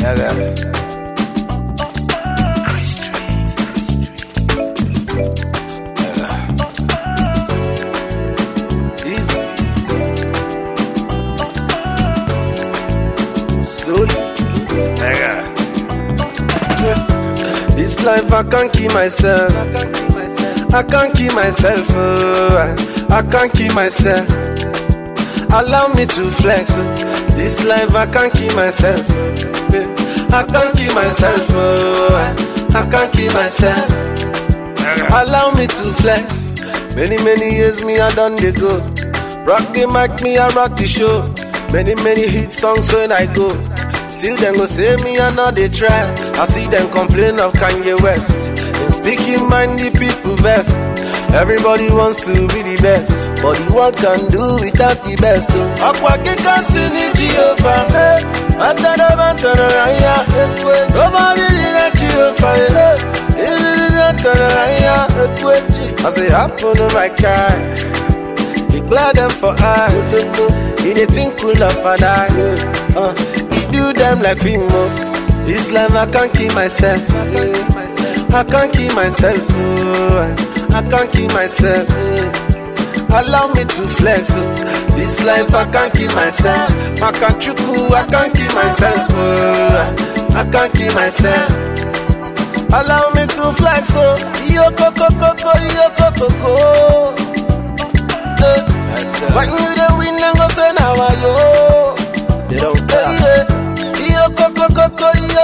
Easy. Slowly. This life I can't keep myself. I can't keep myself. I can't keep myself. Allow me to flex. This life I can't keep myself. I can't keep myself. I can't keep myself. Allow me to flex. Many years me I done the go. Rock the mic, me I rock the show. Many hit songs when I go. Still them go say me I know they try. I see them complain of Kanye West. In speaking mind the people best. Everybody wants to be the best, but the world can do without the best. Nobody did that Jehovah. I say happen to my car. He glad them for I. He they think cool of a die. He do them like Fimo. This life I can't keep myself. I can't keep myself. I can't keep myself. Allow me to flex. This life I can't keep myself. I can't keep myself. I can't keep myself. Allow me to flex. Yo coco, yo coco. When you the win and go say now yo. They don't care. Yo coco, yo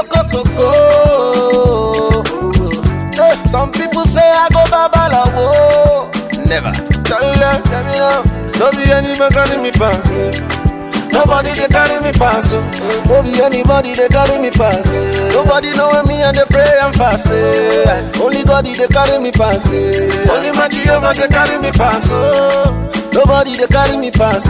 coco. Some people say I go babalawo. Never. Tell them, you know. No be any man carry me pass. Nobody they carry me pass. No be anybody they carry me pass. Nobody know me and they pray and fast. Only God they carry me pass. Only my Jehovah they carry me pass. Nobody they carry me pass.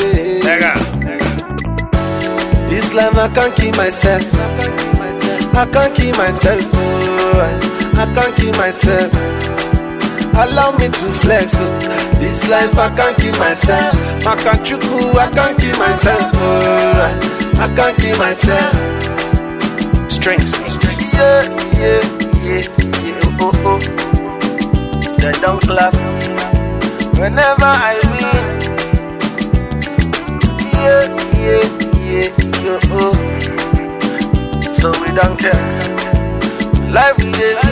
This life I can't keep myself. I can't keep myself. I can't keep myself. Allow me to flex. This life I can't keep myself. I can't keep myself. I can't keep myself. Strengths. Yeah. Oh. They don't clap whenever I win. Yeah. Oh. So we don't care. Life we live.